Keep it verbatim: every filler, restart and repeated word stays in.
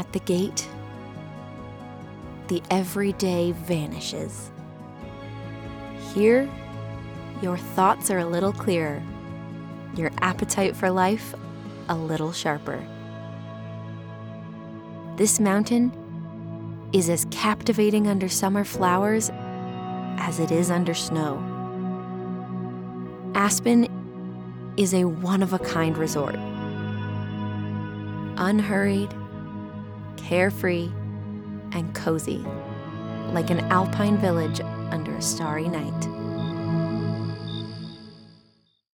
At the gate, the everyday vanishes. Here, your thoughts are a little clearer, your appetite for life a little sharper. This mountain is as captivating under summer flowers as it is under snow. Aspen is a one-of-a-kind resort. Unhurried, carefree, and cozy, like an alpine village under a starry night.